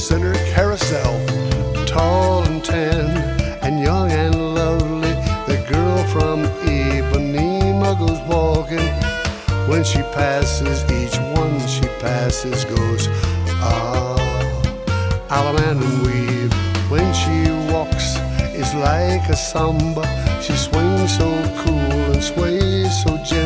center carousel, tall and tan and young and lovely. The girl from Ipanema goes walking. When she passes, each one she passes goes, ah, Allemande and weave. When she walks, it's like a samba. She swings so cool and sways so gentle.